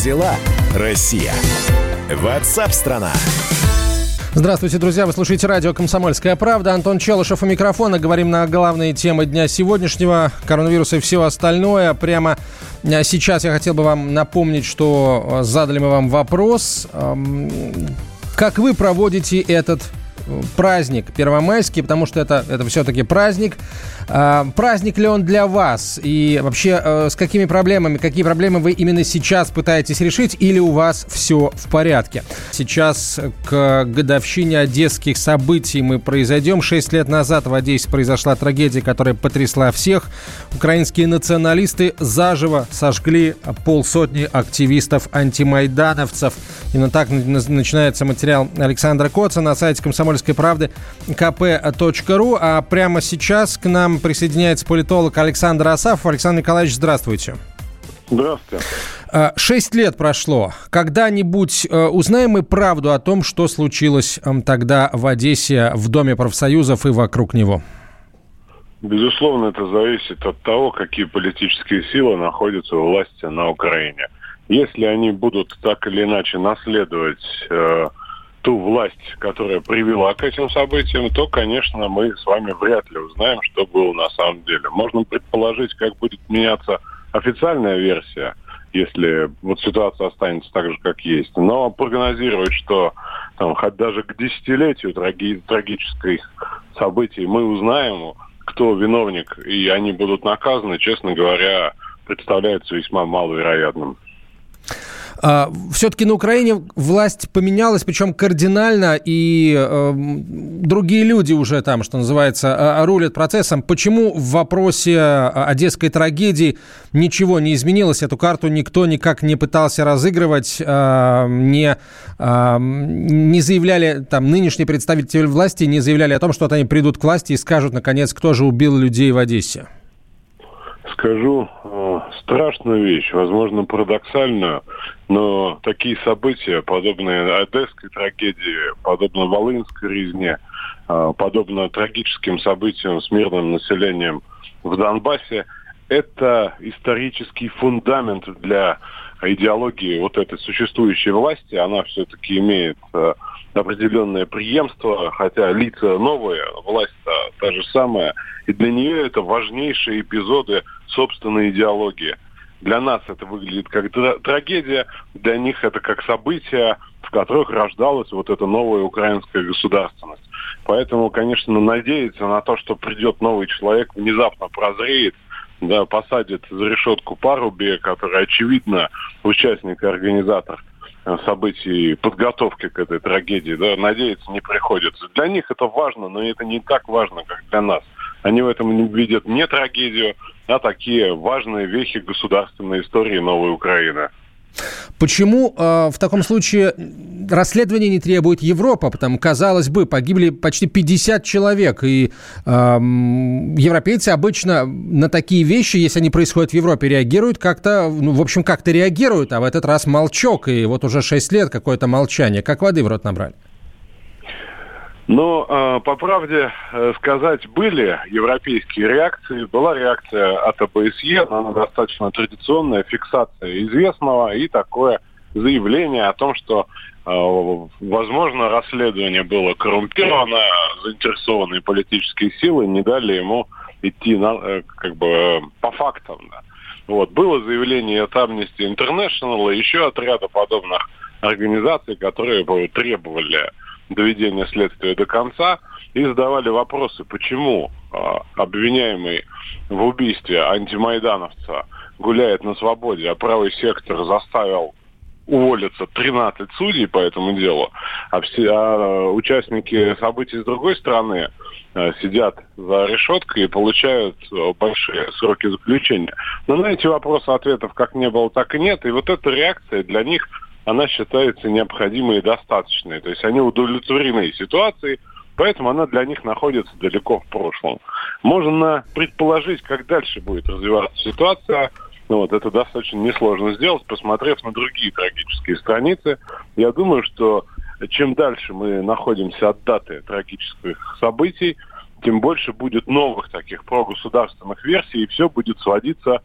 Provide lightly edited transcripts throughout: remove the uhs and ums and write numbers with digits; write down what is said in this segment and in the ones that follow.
дела, Россия? WhatsApp-страна. Здравствуйте, друзья. Вы слушаете радио «Комсомольская правда». Антон Челышев у микрофона. Говорим на главные темы дня сегодняшнего. Коронавирус и все остальное. Прямо сейчас я хотел бы вам напомнить, что задали мы вам вопрос. Как вы проводите этот праздник первомайский, потому что это все-таки праздник. Праздник ли он для вас? И вообще, с какие проблемы вы именно сейчас пытаетесь решить, или у вас все в порядке? Сейчас к годовщине одесских событий мы произойдем. 6 лет назад в Одессе произошла трагедия, которая потрясла всех. Украинские националисты заживо сожгли 50 активистов-антимайдановцев. Именно так начинается материал Александра Коца на сайте «Комсомольской правды» kp.ru. А прямо сейчас к нам присоединяется политолог Александр Асафов. Александр Николаевич, здравствуйте. Здравствуйте. 6 лет прошло. Когда-нибудь узнаем мы правду о том, что случилось тогда в Одессе, в Доме профсоюзов и вокруг него? Безусловно, это зависит от того, какие политические силы находятся у власти на Украине. Если они будут так или иначе наследовать ту власть, которая привела к этим событиям, то, конечно, мы с вами вряд ли узнаем, что было на самом деле. Можно предположить, как будет меняться официальная версия, если вот ситуация останется так же, как есть. Но прогнозировать, что там, хоть даже к десятилетию трагических событий мы узнаем, кто виновник, и они будут наказаны, честно говоря, представляется весьма маловероятным. Все-таки на Украине власть поменялась, причем кардинально, и другие люди уже там, что называется, рулят процессом. Почему в вопросе одесской трагедии ничего не изменилось? Эту карту никто никак не пытался разыгрывать, не заявляли, там, нынешние представители власти не заявляли о том, что вот они придут к власти и скажут, наконец, кто же убил людей в Одессе. Скажу страшную вещь, возможно, парадоксальную, но такие события, подобные одесской трагедии, подобно волынской резне, подобно трагическим событиям с мирным населением в Донбассе, это исторический фундамент для идеологии вот этой существующей власти. Она все-таки имеет определенное преемство, хотя лица новые, власть та же самая, и для нее это важнейшие эпизоды собственной идеологии. Для нас это выглядит как трагедия, для них это как события, в которых рождалась вот эта новая украинская государственность. Поэтому, конечно, надеяться на то, что придет новый человек, внезапно прозреет, да, посадит за решетку Парубия, который, очевидно, участник и организатор событий подготовки к этой трагедии, да, надеяться не приходится. Для них это важно, но это не так важно, как для нас. Они в этом не видят не трагедию, а такие важные вехи государственной истории новой Украины. Почему в таком случае расследование не требует Европа? Потому, казалось бы, погибли почти 50 человек. И европейцы обычно на такие вещи, если они происходят в Европе, реагируют как-то, как-то реагируют, а в этот раз молчок. И вот уже 6 лет какое-то молчание. Как воды в рот набрали? Но, по правде сказать, были европейские реакции. Была реакция от ОБСЕ, она достаточно традиционная, фиксация известного и такое заявление о том, что, возможно, расследование было коррумпировано, заинтересованные политические силы не дали ему идти по фактам. Да. Вот. Было заявление от Amnesty International и еще от ряда подобных организаций, которые требовали доведения следствия до конца и задавали вопросы, почему обвиняемый в убийстве антимайдановца гуляет на свободе, а правый сектор заставил уволиться 13 судей по этому делу, а участники событий с другой стороны сидят за решеткой и получают большие сроки заключения. Но на эти вопросы ответов как не было, так и нет. И вот эта реакция для них, она считается необходимой и достаточной. То есть они удовлетворены ситуацией, поэтому она для них находится далеко в прошлом. Можно предположить, как дальше будет развиваться ситуация. Это достаточно несложно сделать, посмотрев на другие трагические страницы. Я думаю, что чем дальше мы находимся от даты трагических событий, тем больше будет новых таких прогосударственных версий, и все будет сводиться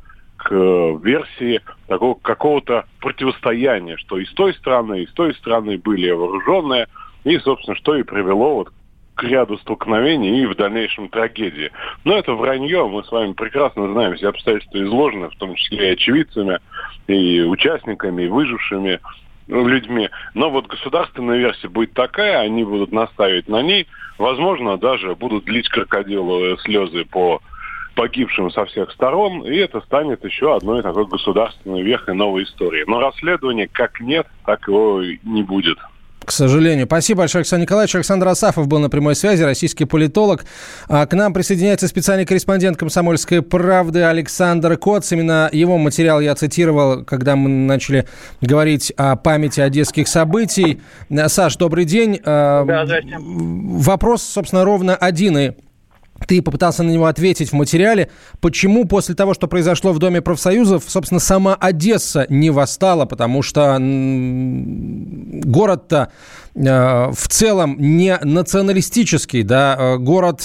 к версии такого какого-то противостояния, что и с той стороны были вооруженные, и, собственно, что и привело вот к ряду столкновений и в дальнейшем трагедии. Но это вранье, мы с вами прекрасно знаем, все обстоятельства изложены, в том числе и очевидцами, и участниками, и выжившими людьми. Но вот государственная версия будет такая, они будут настаивать на ней, возможно, даже будут лить крокодиловые слезы по погибшим со всех сторон, и это станет еще одной такой государственной вехой новой истории. Но расследования как нет, так его не будет. К сожалению. Спасибо большое, Александр Николаевич. Александр Асафов был на прямой связи, российский политолог. К нам присоединяется специальный корреспондент «Комсомольской правды» Александр Коц. Именно его материал я цитировал, когда мы начали говорить о памяти одесских событий. Саш, добрый день. Да, здрасте. Вопрос, собственно, ровно один, и ты попытался на него ответить в материале. Почему после того, что произошло в Доме профсоюзов, собственно, сама Одесса не восстала? Потому что город-то в целом не националистический, да, город,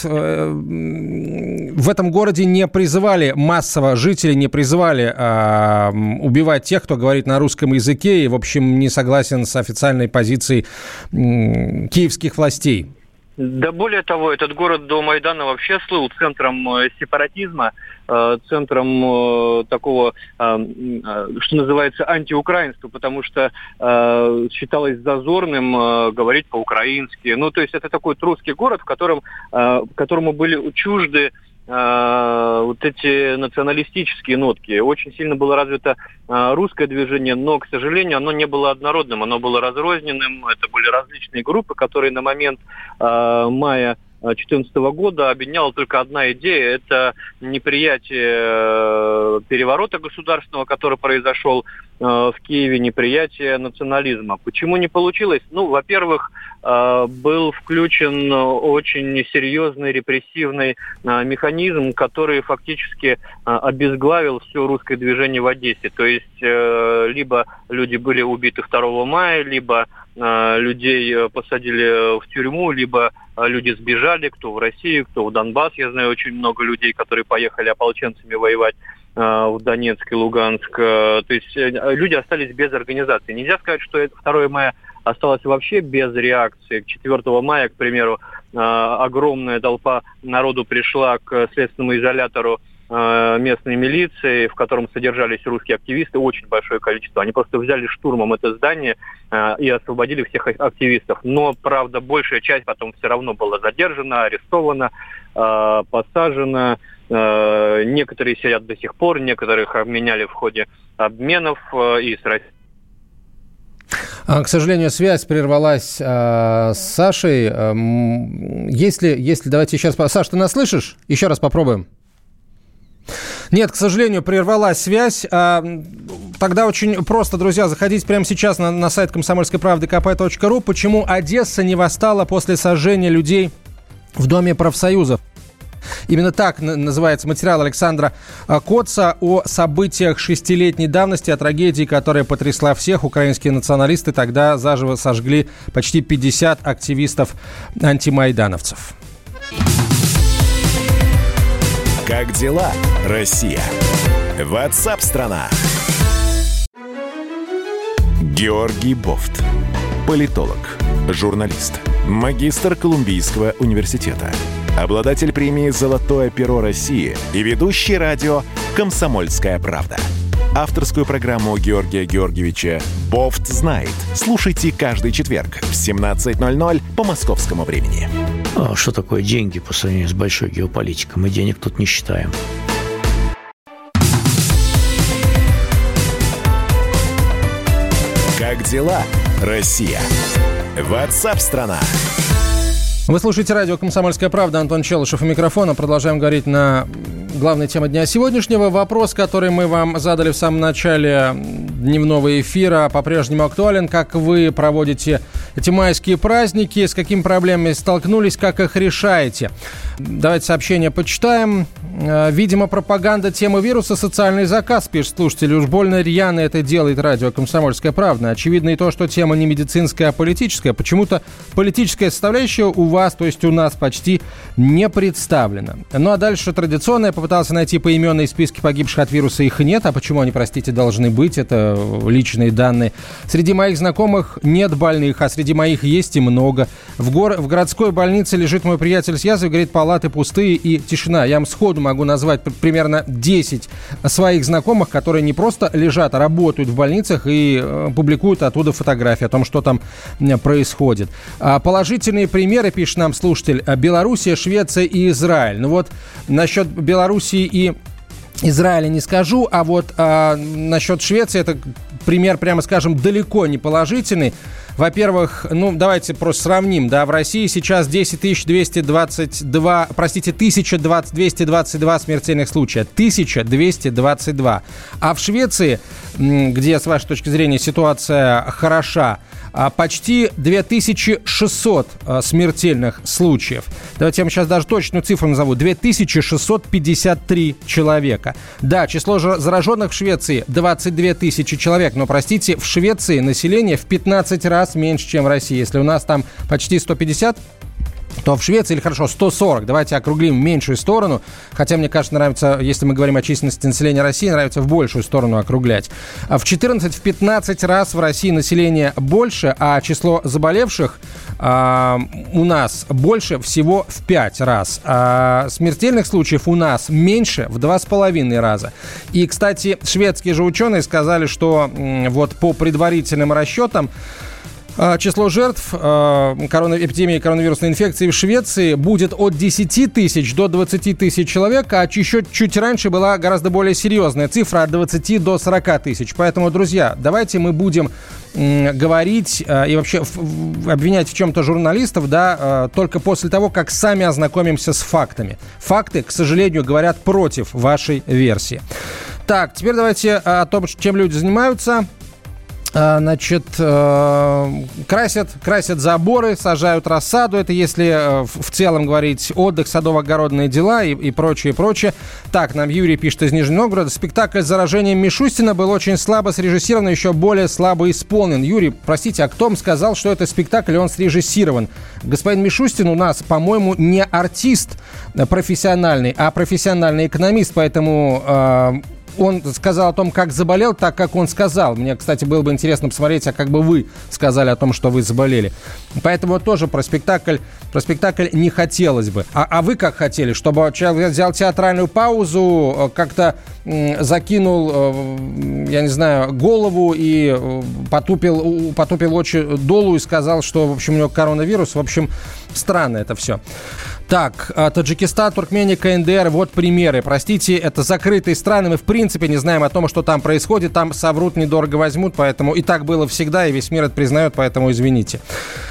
в этом городе не призывали массово, жители не призывали убивать тех, кто говорит на русском языке и, в общем, не согласен с официальной позицией киевских властей. Да более того, этот город до Майдана вообще слыл центром сепаратизма, центром такого, что называется, антиукраинства, потому что считалось зазорным говорить по-украински. Ну, то есть это такой русский город, которому были чужды вот эти националистические нотки. Очень сильно было развито русское движение, но, к сожалению, оно не было однородным, оно было разрозненным. Это были различные группы, которые на момент мая 2014 года объединяла только одна идея – это неприятие переворота государственного, который произошел в Киеве, неприятие национализма. Почему не получилось? Ну, во-первых, был включен очень серьезный репрессивный механизм, который фактически обезглавил все русское движение в Одессе. То есть либо люди были убиты 2 мая, либо людей посадили в тюрьму, либо люди сбежали, кто в Россию, кто в Донбасс. Я знаю очень много людей, которые поехали ополченцами воевать в Донецк и Луганск. То есть люди остались без организации. Нельзя сказать, что 2 мая осталось вообще без реакции. К 4 мая, к примеру, огромная толпа народу пришла к следственному изолятору местной милиции, в котором содержались русские активисты, очень большое количество. Они просто взяли штурмом это здание и освободили всех активистов. Но, правда, большая часть потом все равно была задержана, арестована, посажена. Некоторые сидят до сих пор, некоторых обменяли в ходе обменов и с Россией. К сожалению, связь прервалась с Сашей. Если давайте еще раз... Саш, ты нас слышишь? Еще раз попробуем. Нет, к сожалению, прервалась связь. Тогда очень просто, друзья, заходите прямо сейчас на сайт комсомольской правды kp.ru. Почему Одесса не восстала после сожжения людей в Доме профсоюзов? Именно так называется материал Александра Коца о событиях 6-летней давности, о трагедии, которая потрясла всех. Украинские националисты тогда заживо сожгли почти 50 активистов-антимайдановцев. Как дела, Россия? WhatsApp-страна. Георгий Бофт. Политолог, журналист, магистр Колумбийского университета, обладатель премии «Золотое перо России» и ведущий радио «Комсомольская правда». Авторскую программу Георгия Георгиевича «Бофт знает». Слушайте каждый четверг в 17:00 по московскому времени. Что такое деньги по сравнению с большой геополитикой? Мы денег тут не считаем. Как дела, Россия? WhatsApp-страна. Вы слушаете радио «Комсомольская правда». Антон Челышев у микрофона. Продолжаем говорить на главной теме дня сегодняшнего. Вопрос, который мы вам задали в самом начале дневного эфира, по-прежнему актуален. Как вы проводите эти майские праздники, с какими проблемами столкнулись, как их решаете. Давайте сообщение почитаем. Видимо, пропаганда темы вируса — социальный заказ, пишет слушатель. Уж больно рьяно это делает радио «Комсомольская правда». Очевидно и то, что тема не медицинская, а политическая. Почему-то политическая составляющая у вас, то есть у нас, почти не представлена. Ну а дальше традиционно я попытался найти поименные списки погибших от вируса. Их нет. А почему они, простите, должны быть? Это личные данные. Среди моих знакомых нет больных, а среди моих есть и много. В городской больнице лежит мой приятель с язвой, говорит, палаты пустые и тишина. Я вам сходу могу назвать примерно 10 своих знакомых, которые не просто лежат, а работают в больницах и публикуют оттуда фотографии о том, что там происходит. Положительные примеры, пишет нам слушатель, Белоруссия, Швеция и Израиль. Ну вот насчет Белоруссии и Израиля не скажу, а вот насчет Швеции это пример, прямо скажем, далеко не положительный. Во-первых, давайте просто сравним, да, в России сейчас 1222 смертельных случая, 1222. А в Швеции, где, с вашей точки зрения, ситуация хороша, почти 2600 смертельных случаев. Давайте я вам сейчас даже точную цифру назову. 2653 человека. Да, число зараженных в Швеции 22 тысячи человек. Но, простите, в Швеции население в 15 раз меньше, чем в России. Если у нас там почти 150, то в Швеции, или хорошо, 140, давайте округлим в меньшую сторону, хотя, мне кажется, нравится, если мы говорим о численности населения России, нравится в большую сторону округлять. В 14-15 раз в России население больше, а число заболевших у нас больше всего в 5 раз. А смертельных случаев у нас меньше в 2,5 раза. И, кстати, шведские же ученые сказали, что вот по предварительным расчетам число жертв эпидемии коронавирусной инфекции в Швеции будет от 10 тысяч до 20 тысяч человек, а еще чуть раньше была гораздо более серьезная цифра от 20 до 40 тысяч. Поэтому, друзья, давайте мы будем говорить и вообще обвинять в чем-то журналистов, да, только после того, как сами ознакомимся с фактами. Факты, к сожалению, говорят против вашей версии. Так, теперь давайте о том, чем люди занимаются. Значит, красят заборы, сажают рассаду. Это если в целом говорить отдых, садово-огородные дела и прочее, прочее. Так, нам Юрий пишет из Нижнего Новгорода. Спектакль с заражением Мишустина был очень слабо срежиссирован, но еще более слабо исполнен. Юрий, простите, а кто вам сказал, что это спектакль, и он срежиссирован? Господин Мишустин у нас, по-моему, не артист профессиональный, а профессиональный экономист, поэтому... Он сказал о том, как заболел, так, как он сказал. Мне, кстати, было бы интересно посмотреть, а как бы вы сказали о том, что вы заболели. Поэтому тоже про спектакль не хотелось бы. А вы как хотели? Чтобы человек взял театральную паузу, как-то закинул, я не знаю, голову и потупил очи долу и сказал, что, в общем, у него коронавирус. В общем, странно это все. Так, Таджикистан, Туркмения, КНДР, вот примеры. Простите, это закрытые страны, мы в принципе не знаем о том, что там происходит. Там соврут, недорого возьмут, поэтому и так было всегда, и весь мир это признает, поэтому извините.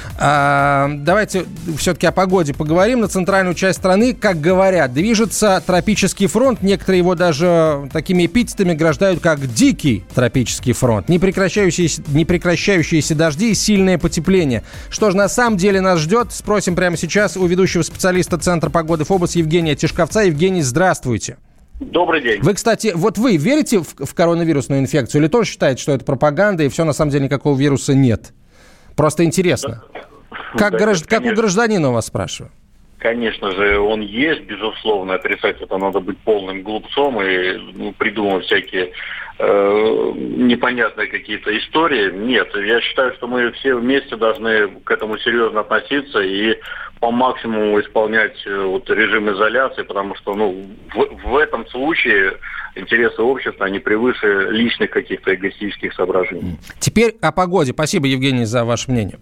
Давайте все-таки о погоде поговорим. На центральную часть страны, как говорят, движется тропический фронт. Некоторые его даже такими эпитетами награждают, как дикий тропический фронт. Непрекращающиеся дожди и сильное потепление. Что же на самом деле нас ждет? Спросим прямо сейчас у ведущего специалиста Центра погоды ФОБОС Евгения Тишковца. Евгений, здравствуйте. Добрый день. Вы, кстати, вот вы верите в коронавирусную инфекцию или тоже считаете, что это пропаганда и все, на самом деле никакого вируса нет? Просто интересно. Как у гражданина у вас спрашиваю? Конечно же, он есть, безусловно. Отрицать это надо быть полным глупцом и придумывать всякие непонятные какие-то истории. Нет, я считаю, что мы все вместе должны к этому серьезно относиться и по максимуму исполнять режим изоляции, потому что в этом случае интересы общества, они превыше личных каких-то эгоистических соображений. Теперь о погоде. Спасибо, Евгений, за ваше мнение.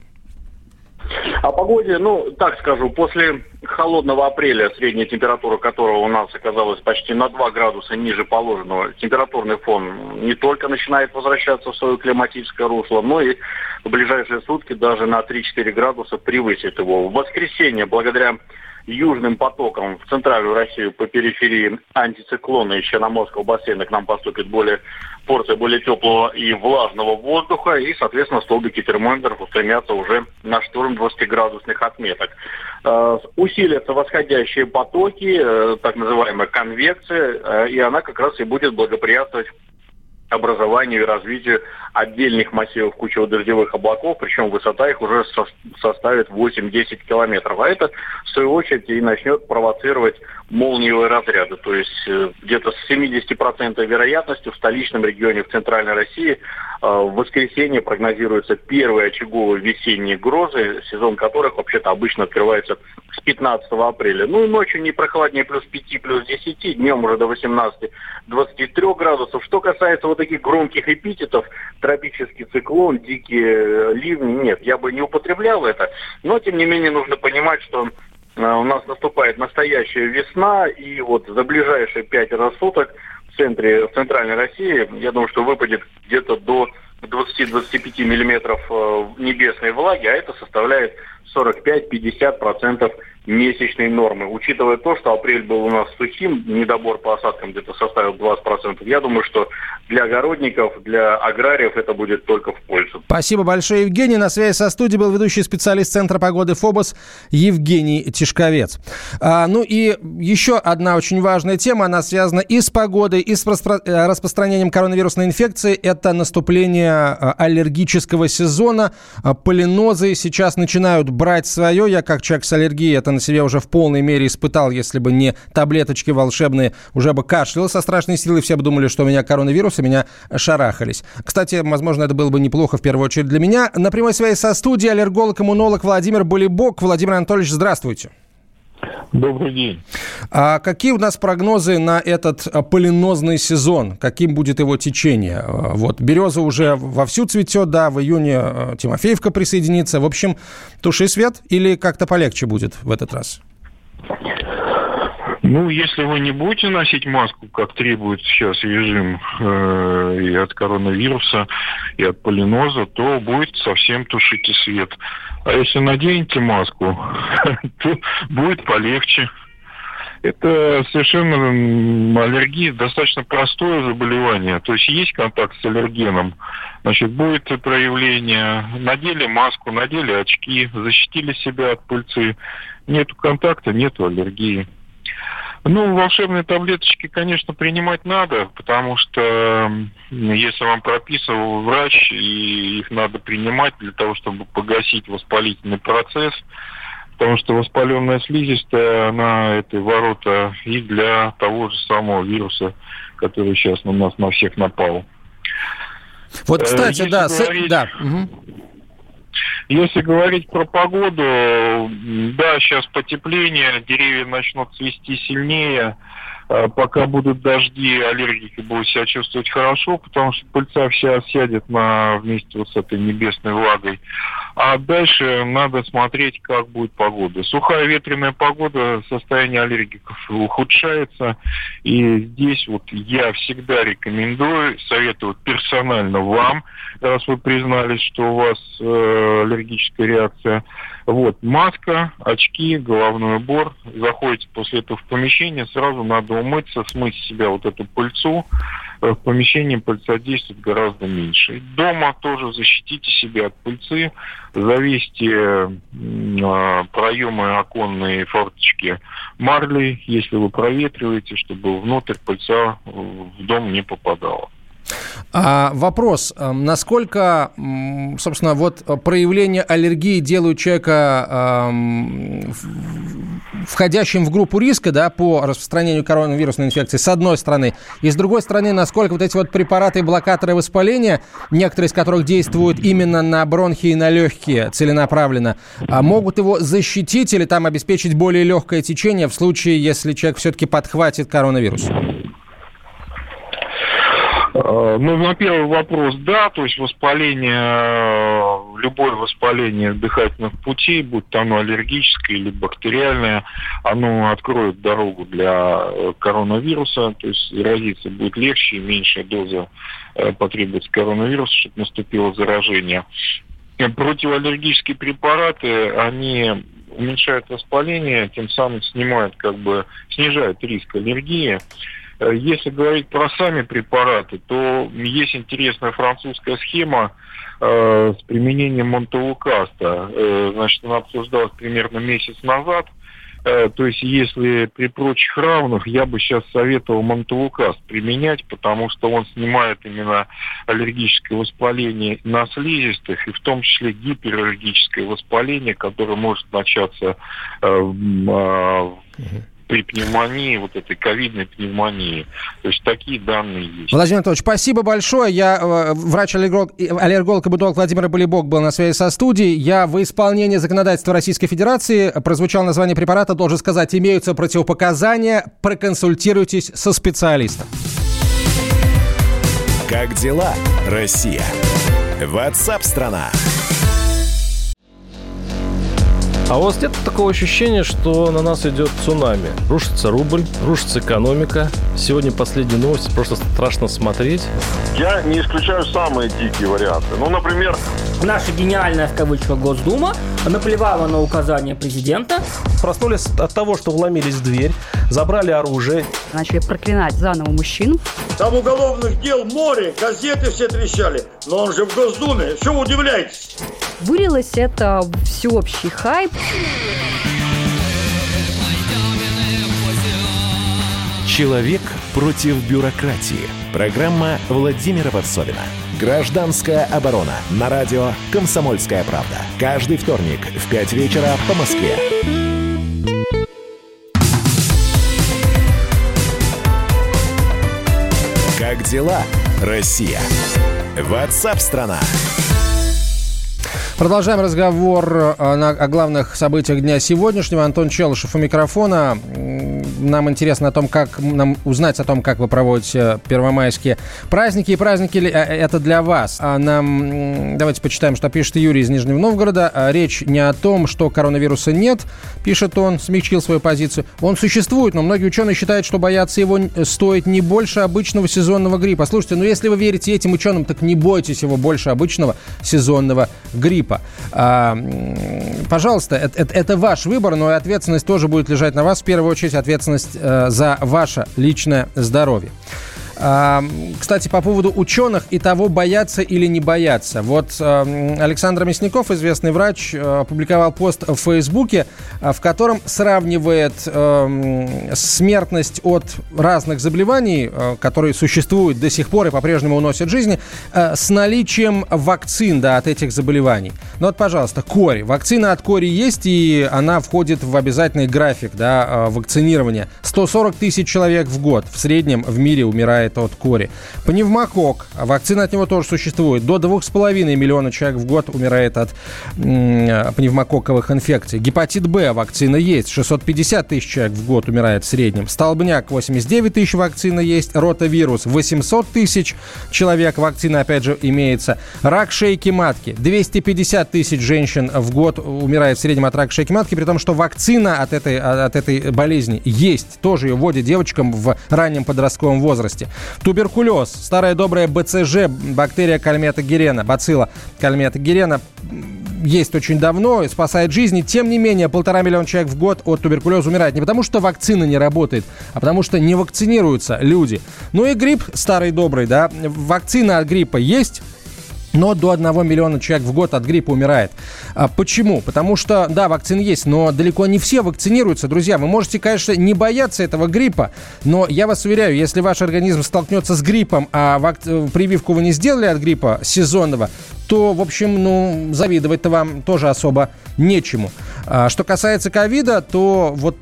О погоде, так скажу, после холодного апреля, средняя температура которого у нас оказалась почти на 2 градуса ниже положенного, температурный фон не только начинает возвращаться в свое климатическое русло, но и в ближайшие сутки даже на 3-4 градуса превысит его. В воскресенье, благодаря южным потоком в центральную Россию по периферии антициклона из Черноморского бассейна к нам поступит порция более теплого и влажного воздуха, и, соответственно, столбики термометров устремятся уже на штурм 20-градусных отметок. Усилятся восходящие потоки, так называемая конвекция, и она как раз и будет благоприятствовать образованию и развитию отдельных массивов кучево-дождевых облаков, причем высота их уже составит 8-10 километров. А это, в свою очередь, и начнет провоцировать молниевые разряды. То есть где-то с 70% вероятностью в столичном регионе, в центральной России, в воскресенье прогнозируются первые очаговые весенние грозы, сезон которых вообще-то обычно открывается с 15 апреля. Ну и ночью не прохладнее плюс 5, плюс 10, днем уже до 18-23 градусов. Что касается вот таких громких эпитетов, тропический циклон, дикие ливни, нет, я бы не употреблял это. Но, тем не менее, нужно понимать, что у нас наступает настоящая весна, и вот за ближайшие 5 суток в центральной России, я думаю, что выпадет где-то до 20-25 миллиметров небесной влаги, а это составляет 45-50% месячной нормы. Учитывая то, что апрель был у нас сухим, недобор по осадкам где-то составил 20%, я думаю, что для огородников, для аграриев это будет только в пользу. Спасибо большое, Евгений. На связи со студией был ведущий специалист Центра погоды ФОБОС Евгений Тишковец. Ну и еще одна очень важная тема, она связана и с погодой, и с распространением коронавирусной инфекции. Это наступление аллергического сезона. Полинозы сейчас начинают брать свое. Я, как человек с аллергией, это на себе уже в полной мере испытал. Если бы не таблеточки волшебные, уже бы кашлял со страшной силой. Все бы думали, что у меня коронавирус, и меня шарахались. Кстати, возможно, это было бы неплохо в первую очередь для меня. На прямой связи со студией аллерголог-иммунолог Владимир Булибок. Владимир Анатольевич, здравствуйте. Добрый день. А какие у нас прогнозы на этот полинозный сезон? Каким будет его течение? Вот, береза уже вовсю цветет, да, в июне Тимофеевка присоединится. В общем, туши свет или как-то полегче будет в этот раз? Ну, если вы не будете носить маску, как требует сейчас режим и от коронавируса, и от полиноза, то будет совсем тушите свет. А если наденете маску, то будет полегче. Это совершенно аллергия, достаточно простое заболевание. То есть есть контакт с аллергеном, значит, будет проявление. Надели маску, надели очки, защитили себя от пыльцы. Нету контакта, нету аллергии. Ну, волшебные таблеточки, конечно, принимать надо, потому что если вам прописывал врач, и их надо принимать для того, чтобы погасить воспалительный процесс, потому что воспаленная слизистая, она это ворота и для того же самого вируса, который сейчас на нас на всех напал. Вот, кстати, Если говорить про погоду, да, сейчас потепление, деревья начнут цвести сильнее. Пока будут дожди, аллергики будут себя чувствовать хорошо, потому что пыльца вся сядет вместе вот с этой небесной влагой. А дальше надо смотреть, как будет погода. Сухая ветреная погода, состояние аллергиков ухудшается. И здесь вот я всегда рекомендую, советую персонально вам, раз вы признались, что у вас аллергическая реакция. Вот, маска, очки, головной убор. Заходите после этого в помещение, сразу надо умыться, смыть с себя вот эту пыльцу. В помещении пыльца действует гораздо меньше. Дома тоже защитите себя от пыльцы, завесьте проемы оконные форточки марлей, если вы проветриваете, чтобы внутрь пыльца в дом не попадала. Вопрос. Насколько, собственно, вот проявление аллергии делают человека входящим в группу риска, да, по распространению коронавирусной инфекции, с одной стороны. И с другой стороны, насколько вот эти вот препараты, блокаторы воспаления, некоторые из которых действуют именно на бронхи и на легкие целенаправленно, могут его защитить или там обеспечить более легкое течение в случае, если человек все-таки подхватит коронавирус? Ну, на первый вопрос, да, то есть любое воспаление дыхательных путей, будь то оно аллергическое или бактериальное, оно откроет дорогу для коронавируса, то есть заразиться будет легче, меньшая доза потребуется коронавируса, чтобы наступило заражение. Противоаллергические препараты, они уменьшают воспаление, тем самым снижают риск аллергии. Если говорить про сами препараты, то есть интересная французская схема с применением монтелукаста. Значит, она обсуждалась примерно месяц назад. То есть, если при прочих равных, я бы сейчас советовал монтелукаст применять, потому что он снимает именно аллергическое воспаление на слизистых, и в том числе гипераллергическое воспаление, которое может начаться при пневмонии, вот этой ковидной пневмонии. То есть такие данные есть. Владимир Анатольевич, спасибо большое. Врач-аллерголог и бутолог Владимир Болибок был на связи со студией. Я в исполнении законодательства Российской Федерации, прозвучало название препарата, должен сказать, имеются противопоказания, проконсультируйтесь со специалистом. Как дела, Россия? WhatsApp-страна. А у вас нет такого ощущения, что на нас идет цунами? Рушится рубль, рушится экономика. Сегодня последние новости, просто страшно смотреть. Я не исключаю самые дикие варианты. Ну, например... Наша гениальная, в кавычках, Госдума наплевала на указания президента. Проснулись от того, что вломились в дверь, забрали оружие. Начали проклинать заново мужчин. Там уголовных дел море, газеты все трещали. Но он же в Госдуме, что вы удивляетесь? Вылилось это в всеобщий хайп. Человек против бюрократии. Программа Владимира Варсовина. Гражданская оборона. На радио «Комсомольская правда». Каждый вторник в 5 вечера по Москве. Как дела, Россия? WhatsApp-страна. Продолжаем разговор о главных событиях дня сегодняшнего. Антон Челышев у микрофона. Нам интересно нам узнать о том, как вы проводите первомайские праздники. И праздники ли это для вас? Давайте почитаем, что пишет Юрий из Нижнего Новгорода. Речь не о том, что коронавируса нет, пишет он, смягчил свою позицию. Он существует, но многие ученые считают, что бояться его стоит не больше обычного сезонного гриппа. Слушайте, если вы верите этим ученым, так не бойтесь его больше обычного сезонного гриппа. Пожалуйста, это ваш выбор, но и ответственность тоже будет лежать на вас. В первую очередь ответственность за ваше личное здоровье. Кстати, по поводу ученых и того, бояться или не бояться. Вот Александр Мясников, известный врач, опубликовал пост в Фейсбуке, в котором сравнивает смертность от разных заболеваний, которые существуют до сих пор и по-прежнему уносят жизни, с наличием вакцин от этих заболеваний. Ну вот, пожалуйста, кори. Вакцина от кори есть, и она входит в обязательный график вакцинирования. 140 тысяч человек в год в среднем в мире умирает от кори. Пневмокок. Вакцина от него тоже существует. До 2,5 миллиона человек в год умирает от пневмококковых инфекций. Гепатит Б. Вакцина есть. 650 тысяч человек в год умирает в среднем. Столбняк. 89 тысяч вакцина есть. Ротавирус. 800 тысяч человек. Вакцина, опять же, имеется. Рак шейки матки. 250 тысяч женщин в год умирает в среднем от рака шейки матки, при том, что вакцина от этой болезни есть. Тоже ее вводят девочкам в раннем подростковом возрасте. Туберкулез. Старая добрая БЦЖ, бактерия кальмета-герена, бацилла кальмета-герена, есть очень давно и спасает жизни. Тем не менее, 1,5 миллиона человек в год от туберкулеза умирает. Не потому, что вакцина не работает, а потому, что не вакцинируются люди. Ну и грипп старый добрый, вакцина от гриппа есть, но до 1 миллиона человек в год от гриппа умирает. Почему? Потому что, вакцины есть, но далеко не все вакцинируются. Друзья, вы можете, конечно, не бояться этого гриппа, но я вас уверяю, если ваш организм столкнется с гриппом, а прививку вы не сделали от гриппа сезонного, то, в общем, завидовать-то вам тоже особо нечему. Что касается ковида, то вот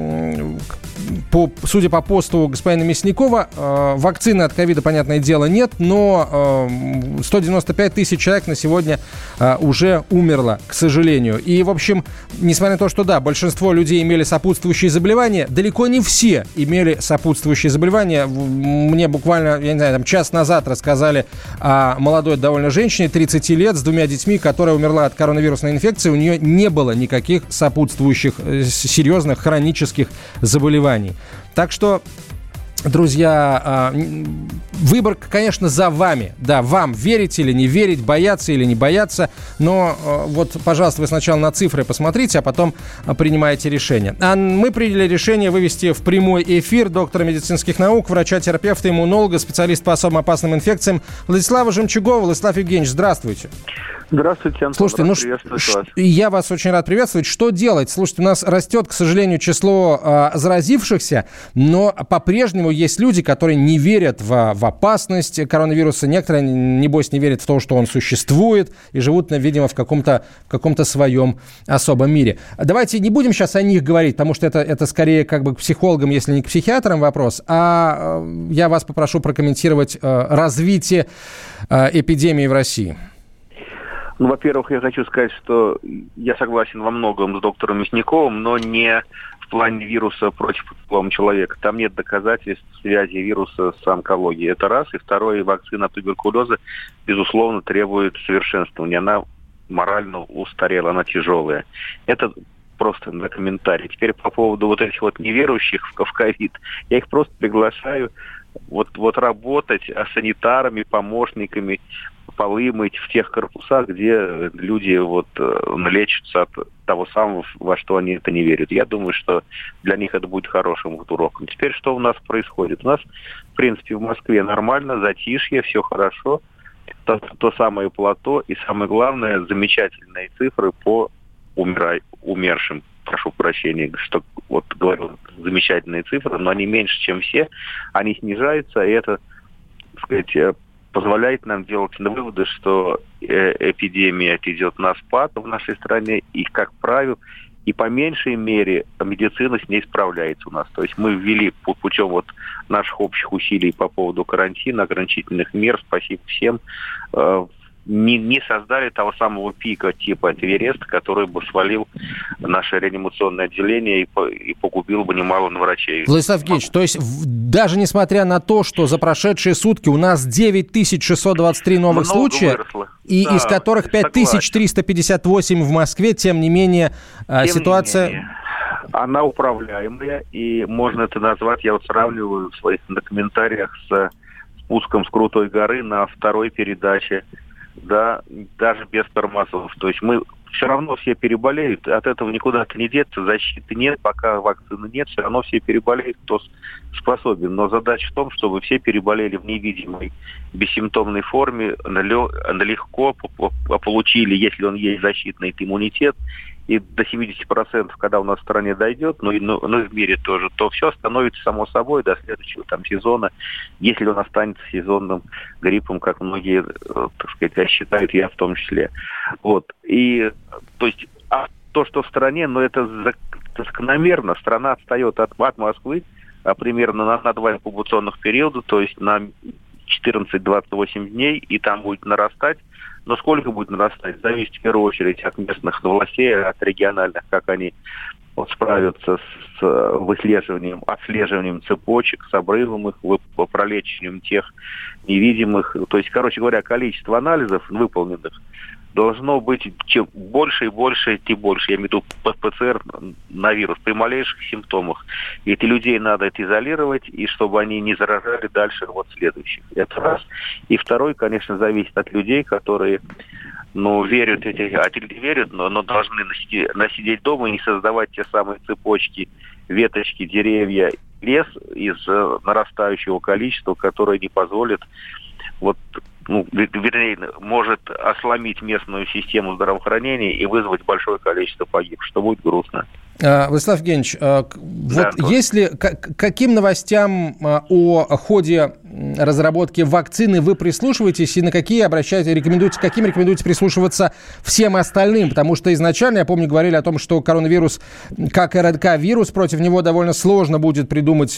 судя по посту господина Мясникова, вакцины от ковида, понятное дело, нет, но 195 тысяч человек на сегодня уже умерло, к сожалению. И, в общем, несмотря на то, что, большинство людей имели сопутствующие заболевания, далеко не все имели сопутствующие заболевания. Мне буквально, час назад рассказали о молодой довольно женщине, 30 лет, с 2 детьми, которая умерла от коронавирусной инфекции. У нее не было никаких сопутствующих серьезных хронических заболеваний. Так что друзья, выбор, конечно, за вами. Да, вам верить или не верить, бояться или не бояться. Но вот, пожалуйста, вы сначала на цифры посмотрите, а потом принимаете решение. А мы приняли решение вывести в прямой эфир доктора медицинских наук, врача-терапевта, иммунолога, специалист по особо опасным инфекциям Владислава Жемчугова. Владислав Евгеньевич, здравствуйте. Здравствуйте, Антон. Слушайте, я вас очень рад приветствовать. Что делать? Слушайте, у нас растет, к сожалению, число заразившихся, но по-прежнему есть люди, которые не верят в опасность коронавируса. Некоторые, небось, не верят в то, что он существует, и живут, видимо, в каком-то своем особом мире. Давайте не будем сейчас о них говорить, потому что это скорее как бы к психологам, если не к психиатрам вопрос, а я вас попрошу прокомментировать развитие эпидемии в России. Ну, во-первых, я хочу сказать, что я согласен во многом с доктором Мясниковым, но не в плане вируса против человека. Там нет доказательств связи вируса с онкологией. Это раз. И второе, вакцина от туберкулеза, безусловно, требует совершенствования. Она морально устарела, она тяжелая. Это просто на комментарий. Теперь по поводу вот этих вот неверующих в ковид. Я их просто приглашаю вот работать санитарами, помощниками, полы мыть в тех корпусах, где люди лечатся от того самого, во что они это не верят. Я думаю, что для них это будет хорошим уроком. Теперь что у нас происходит? У нас, в принципе, в Москве нормально, затишье, все хорошо. То самое плато и, самое главное, замечательные цифры по умершим. Прошу прощения, что говорю замечательные цифры, но они меньше, чем все. Они снижаются, и это, так сказать, позволяет нам делать выводы, что эпидемия идет на спад в нашей стране, и, как правило, и по меньшей мере медицина с ней справляется у нас. То есть мы ввели путем наших общих усилий по поводу карантина, ограничительных мер, спасибо всем, не создали того самого пика типа Эвереста, который бы свалил наше реанимационное отделение и погубил бы немало врачей. Владислав Евгеньевич, то есть даже несмотря на то, что за прошедшие сутки у нас 9623 новых случая, из которых 5358 в Москве, тем не менее, ситуация... Она управляемая, и можно это назвать, я сравниваю в своих комментариях с спуском с крутой горы на второй передаче, да, даже без тормозов. То есть мы все равно все переболеют, от этого никуда не деться, защиты нет, пока вакцины нет, все равно все переболеют, кто способен. Но задача в том, чтобы все переболели в невидимой, бессимптомной форме, легко получили, если он есть, защитный иммунитет, и до 70%, когда у нас в стране дойдет, ну и в мире тоже, то все становится само собой до следующего сезона, если он останется сезонным гриппом, как многие, так сказать, считают, я в том числе. И то есть то, что в стране, это закономерно, страна отстает от Москвы примерно на 2 инкубационных периода, то есть на 14-28 дней, и там будет нарастать. Но сколько будет нарастать, зависит в первую очередь от местных властей, от региональных, как они справятся с отслеживанием цепочек, с обрывом их, пролечиванием тех невидимых. То есть, короче говоря, количество анализов выполненных должно быть чем больше и больше, тем больше. Я имею в виду ПЦР на вирус при малейших симптомах. И эти людей надо изолировать, и чтобы они не заражали дальше следующих. Это раз. И второй, конечно, зависит от людей, которые верят, но должны насидеть дома и не создавать те самые цепочки, веточки, деревья, лес из нарастающего количества, которое не позволит может осломить местную систему здравоохранения и вызвать большое количество погибших, что будет грустно. Владислав Евгеньевич, каким новостям о ходе разработки вакцины вы прислушиваетесь и на каким рекомендуете прислушиваться всем остальным? Потому что изначально, я помню, говорили о том, что коронавирус, как РНК-вирус, против него довольно сложно будет придумать,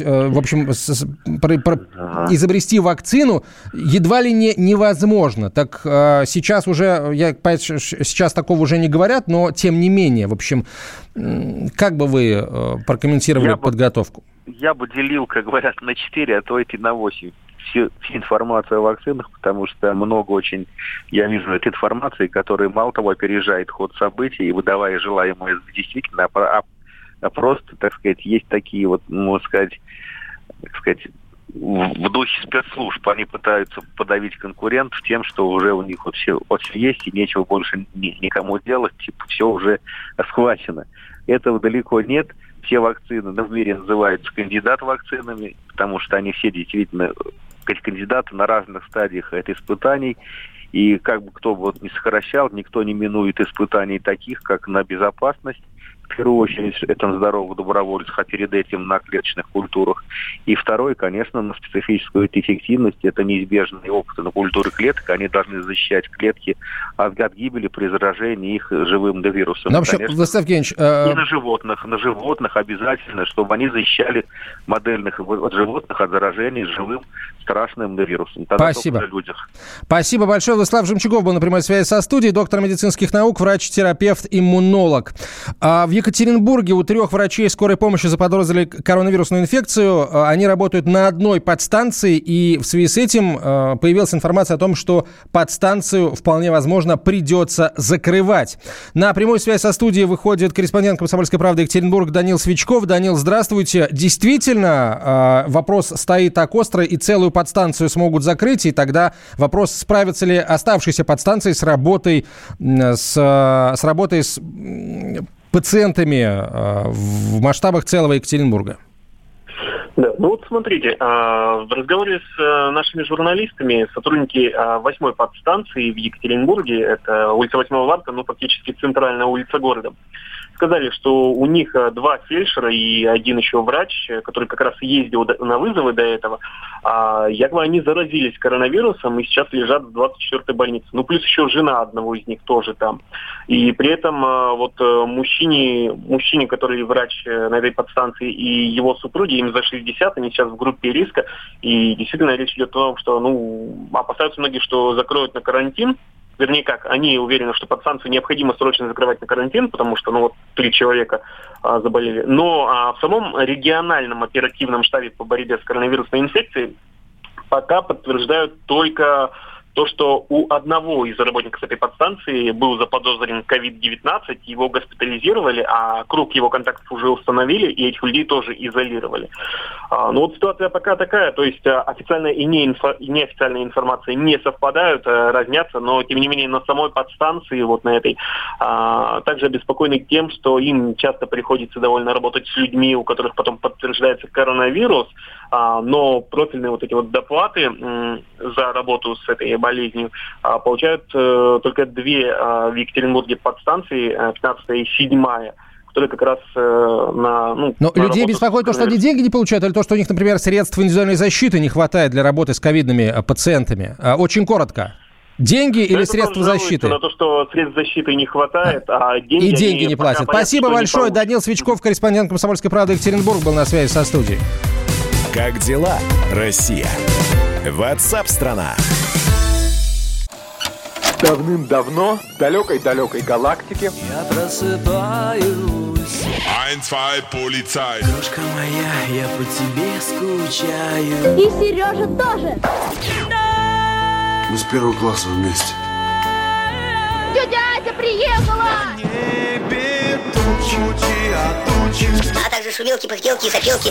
изобрести вакцину, едва ли невозможно. Так сейчас сейчас такого уже не говорят, но тем не менее, в общем, как бы вы прокомментировали подготовку? Я бы делил, как говорят, на 4, а то и на 8 всю информацию о вакцинах, потому что много очень, я вижу, этой информации, которая мало того опережает ход событий и выдавая желаемое действительно, а просто, так сказать, есть такие можно сказать, в духе спецслужб. Они пытаются подавить конкурентов тем, что уже у них вот все есть, и нечего больше никому делать, типа все уже схвачено. Этого далеко нет. Все вакцины в мире называются кандидат-вакцинами, потому что они все действительно кандидаты на разных стадиях испытаний. И как бы кто бы не сокращал, никто не минует испытаний таких, как на безопасность. В первую очередь, это на здоровых добровольцах, а перед этим на клеточных культурах. И второй, конечно, на специфическую эффективность. Это неизбежные опыты на культуре клеток. Они должны защищать клетки от гибели при заражении их живым вирусом. Ну, вообще, Владислав Евгеньевич... И на животных обязательно, чтобы они защищали модельных от животных от заражения живым страшным вирусом. Тогда спасибо. Только на людях. Спасибо большое. Владислав Жемчугов был на прямой связи со студией, доктор медицинских наук, врач-терапевт, иммунолог. В Екатеринбурге у 3 врачей скорой помощи заподозрили коронавирусную инфекцию. Они работают на одной подстанции, и в связи с этим появилась информация о том, что подстанцию вполне возможно придется закрывать. На прямую связь со студией выходит корреспондент «Комсомольской правды» Екатеринбург Данил Свичков. Данил, здравствуйте. Действительно, вопрос стоит так остро, и целую подстанцию смогут закрыть, и тогда вопрос, справятся ли оставшиеся подстанции с работой с пациентами в масштабах целого Екатеринбурга. Да, ну вот смотрите, в разговоре с нашими журналистами сотрудники 8-й подстанции в Екатеринбурге, это улица 8 марта, ну фактически центральная улица города, сказали, что у них 2 фельдшера и 1 еще врач, который как раз ездил на вызовы до этого, якобы они заразились коронавирусом и сейчас лежат в 24-й больнице. Ну, плюс еще жена одного из них тоже там. И при этом вот мужчине, который врач на этой подстанции, и его супруги, им за 60, они сейчас в группе риска. И действительно речь идет о том, что, опасаются многие, что закроют на карантин. Вернее, они уверены, что подстанцию необходимо срочно закрывать на карантин, потому что, 3 человека заболели. Но в самом региональном оперативном штабе по борьбе с коронавирусной инфекцией пока подтверждают только то, что у одного из работников этой подстанции был заподозрен COVID-19, его госпитализировали, а круг его контактов уже установили, и этих людей тоже изолировали. Но вот ситуация пока такая, то есть официальная и неофициальная информация не совпадают, разнятся, но тем не менее на самой подстанции, вот на этой, также обеспокоены тем, что им часто приходится довольно работать с людьми, у которых потом подтверждается коронавирус, но профильные вот эти вот доплаты за работу с этой болезнью получают только 2 в Екатеринбурге подстанции, 15-я и 7-я, которые как раз на... Но людей беспокоит то, что они деньги не получают, или то, что у них, например, средств индивидуальной защиты не хватает для работы с ковидными пациентами? Очень коротко. Деньги или средства защиты? На то, что средств защиты не хватает, а деньги... И деньги не платят. Спасибо большое. Данил Свичков, корреспондент «Комсомольской правды» Екатеринбург, был на связи со студией. Как дела, Россия? WhatsApp-страна. Давным-давно в далекой-далекой галактике я просыпаюсь. 1, 2, полицай. Дружка моя, я по тебе скучаю. И Сережа тоже. Мы с 1 класса вместе. Тетя Ася приехала! Небе тучи, а также шумелки, пыхтелки и сопелки.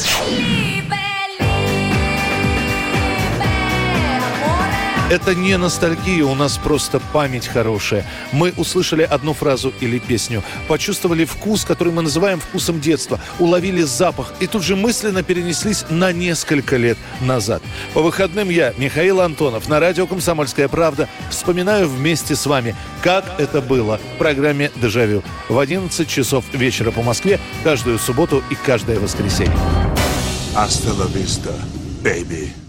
Это не ностальгия, у нас просто память хорошая. Мы услышали одну фразу или песню, почувствовали вкус, который мы называем вкусом детства, уловили запах и тут же мысленно перенеслись на несколько лет назад. По выходным я, Михаил Антонов, на радио «Комсомольская правда» вспоминаю вместе с вами, как это было в программе «Дежавю» в 11 часов вечера по Москве каждую субботу и каждое воскресенье. Hasta la vista, baby.